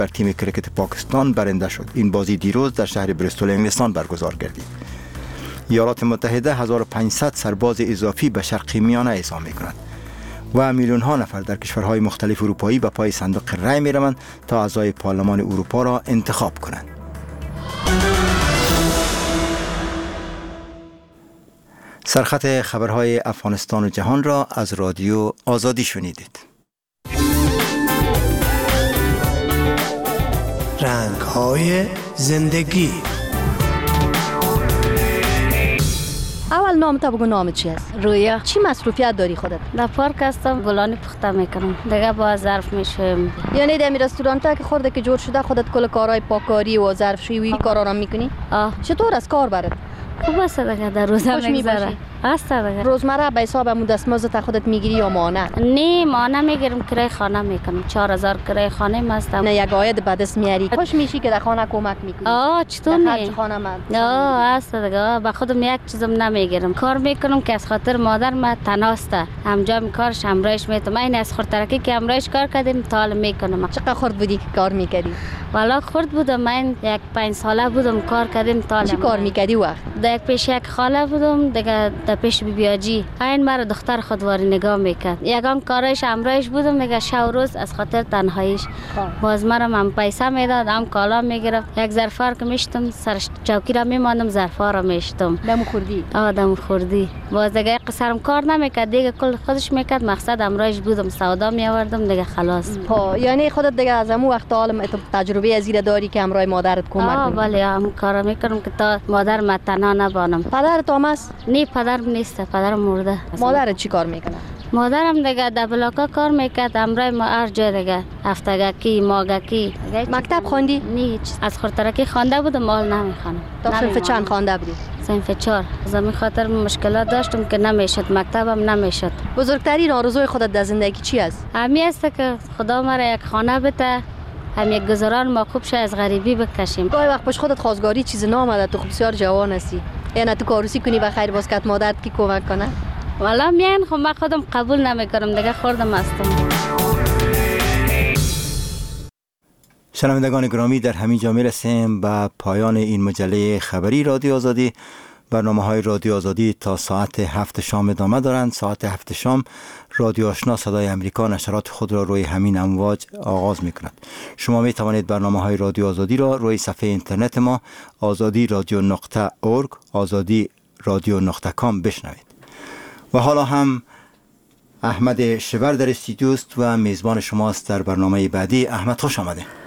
بر تیم کرکت پاکستان برنده شد. این بازی دیروز در شهر بریستول انگلستان برگزار گردید. ایالات متحده 1500 سرباز اضافی به شرق میانه اعزام می‌کند و میلیون ها نفر در کشورهای مختلف اروپایی به پای صندوق رای می‌روند تا اعضای پارلمان اروپا را انتخاب کنند. سرخط خبرهای افغانستان و جهان را از رادیو آزادی شنیدید. رنگ‌های زندگی. اول نام تا بگو نام چی است؟ رویا. چی مصروفیت داری خودت؟ در پارک هستم، گلانی پخته میکنم. دیگه با ظرف میشم. یعنی در رستوران که خورده که جور شده خودت کل کارهای پاکاری و ظرفشویی کارا را میکنی؟ چطور است کار برات؟ خوب است دیگه، در روزا میگذره. است دیگه. روزمره به حساب مدسمازت خودت میگیری یا مانه؟ نه مانه میگیرم، کرای خانه میکنم. 4000 کرای خانه ماست. نه یک عاید به دست میاری. خوش میشی که در خانه کمک میکنی؟ چطور نه؟ خرج خانه من. است دیگه. به خودم یک چیزم نمیگیرم. کار میکنم که از خاطر مادر ما تناست. همجا کارش همراهش میتونم. این از خاطرکی که همراهش کار کردیم تا میکنم. چقدر خرد بودی که کار میکردی؟ والا خرد بودم. من یک 5 ساله بودم کار کردیم تا. چی کار میکردی وقت؟ در پیش یک خاله بودم، دیگه در پیش بیاجی. این مرا دختر خودواری نگاه میکرد. یگان کارش همراهش بودم، دیگه شب و روز از خاطر تنهاییش. باز مرا من پیسه میداد، هم کالا میگرفت. یک ظرفار که میشتم سر چوکی را میماندم، ظرفا را میشتم. دم خوردی؟ دم خوردی. باز دیگه قصرم کار نمیکرد، دیگه کل خودش میکرد. مقصد همراهش بودم، سودا میآوردم دیگه خلاص. یعنی خودت دیگه از همون وقت عالم تجربه از این داری که همراه مادرت کمک کنی؟ بله، هم کارا میکنم که تا مادر ما تنها نبانم. پدرت هم است؟ نه پدرم نیست، پدرم مرده. مادرت چی کار میکنه؟ مادرم دیگه در بلاکا کار میکرد، همراه ما هر جای دیگه، هفتگکی ماگکی. مکتب خوندی؟ نه، از خاطرکی خوانده بودم، مال نمیخوانم. تا صنف چند خوانده بودی؟ صنف 4. از همین خاطر مشکلات داشتم که نمیشد، مکتبم نمیشد. بزرگترین آرزوی خودت در زندگی چی است؟ همین است که خدا مرا یک خانه بده، هم یک گذران ما خوب شه، از غریبی بکشیم. گاهی وقت پیش خودت خواستگاری چیز نامده، تو بسیار جوان هستی. یعنی تو کاروسی کنی و خیر باز کت مادرت کی کمک کنه؟ والا میان خب من خودم قبول نمیکنم، دیگه خوردم هستم. شنوندگان گرامی، در همین جا میرسیم به پایان این مجله خبری رادیو آزادی. برنامه‌های رادیو آزادی تا ساعت 7 شام ادامه دارند. ساعت 7 شام رادیو آشنا صدای امریکا نشرات خود را روی همین امواج آغاز می‌کند. شما می توانید برنامه‌های رادیو آزادی را روی صفحه اینترنت ما azadi.radio.org azadi.radio.com بشنوید. و حالا هم احمد شبر در استودیو است و میزبان شماست در برنامه بعدی. احمد خوش آمده.